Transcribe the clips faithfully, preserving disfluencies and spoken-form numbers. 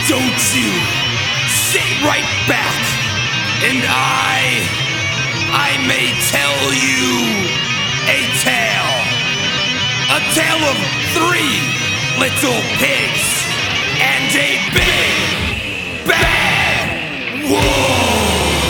don't you sit right back, and I, I may tell you a tale. A tale of three little pigs and a big, bad wolf.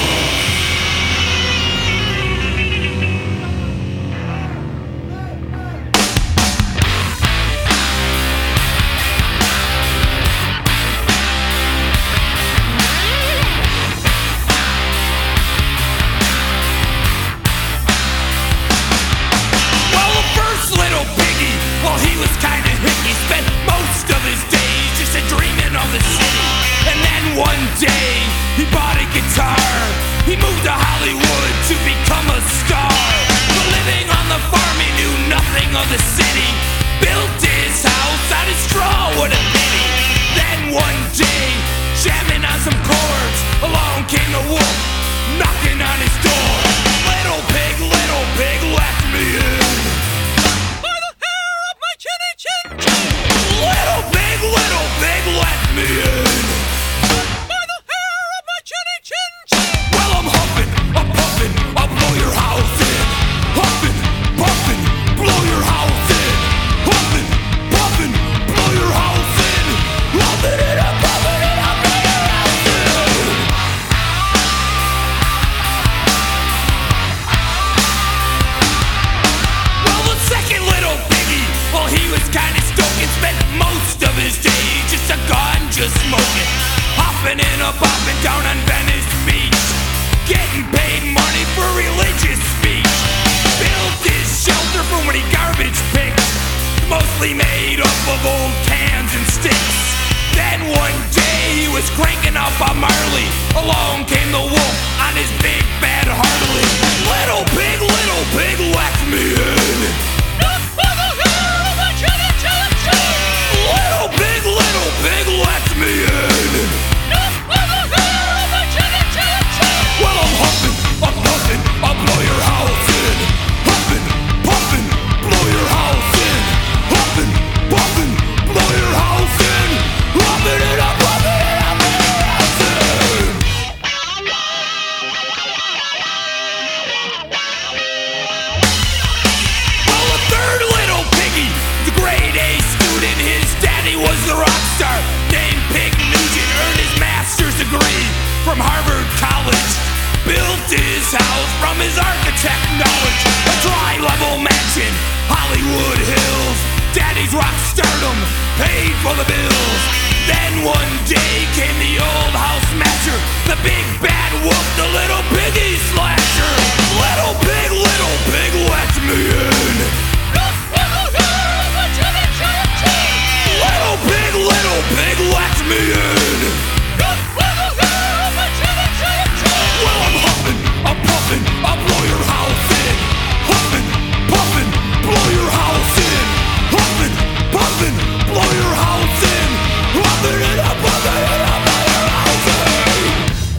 One day, he bought a guitar. He moved to Hollywood to become a star. But living on the farm, he knew nothing of the city. Built his house out of straw, what a pity. Then one day, jamming on some chords, along came the wolf, knocking on his door. Little pig, little pig, let me in. By the hair of my chinny chin chin. Little pig, little pig, let me in. Just smoking, hopping and a bopping down on Venice Beach, getting paid money for religious speech. Built his shelter from what he garbage picked, mostly made up of old cans and sticks. Then one day he was cranking up on Marley. Along came the wolf on his big bad Harley. Little pig, little pig, let me in. Not by the hair of my chinny chin chin. Little pig, little pig, let me in. Not by the hair of my chinny chin chin. Well, I'm huffing, I'm puffing, I'll blow your house in. Huffing, puffing, blow your house in. Huffing, puffing, blow your house in. Huffing it up, huffing it up, blow your house in. Well, a third little piggy, the grade A student, his daddy was the rock star named Pig Nugent, earned his master's degree from Harvard College. Built his house from his architect knowledge, a tri-level mansion, Hollywood Hills. Daddy's rock stardom paid for the bills. Then one day came the old house smasher, the big bad wolf, the little piggy slasher. Little pig, little pig, let me in. Little pig, little pig, let me in. Well, I'm huffing, I'm puffing, I'll blow your house in. Huffing, puffing, blow your house in. Huffing, puffing, blow your house in. Huffing it up, huffing it up, blow your house in.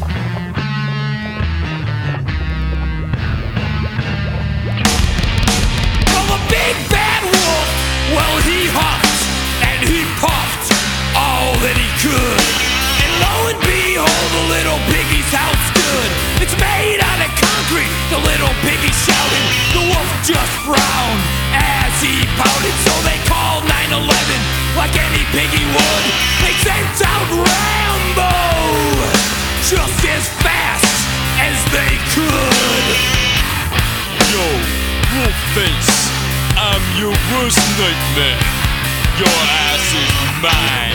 Well, the big bad wolf, well, he huffed and he puffed all that he could. And lo and behold, the little piggy's house stood. It's made out of concrete, the little piggy shouted. The wolf just frowned as he pouted. So they called nine eleven like any piggy would. They sent out Rambo just as fast as they could. Yo, Wolfface, I'm your worst nightmare. Your ass is mine.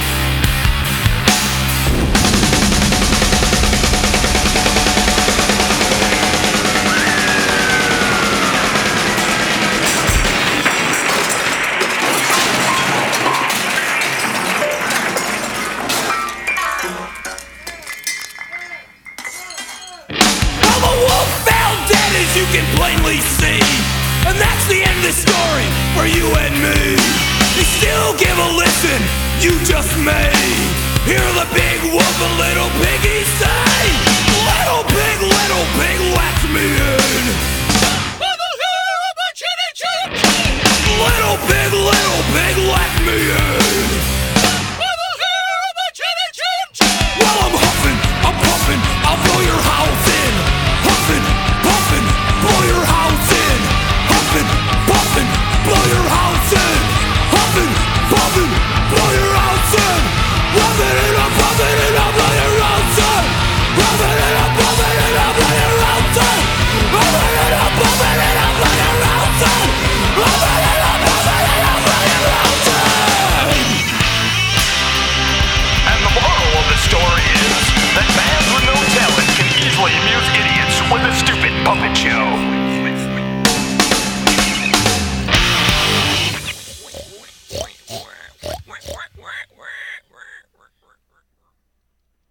Well, the wolf fell dead, as you can plainly see. And that's the end of the story for you and me. You still give a listen, you just may hear the big wolf and little piggy say, little pig, little pig, let me in.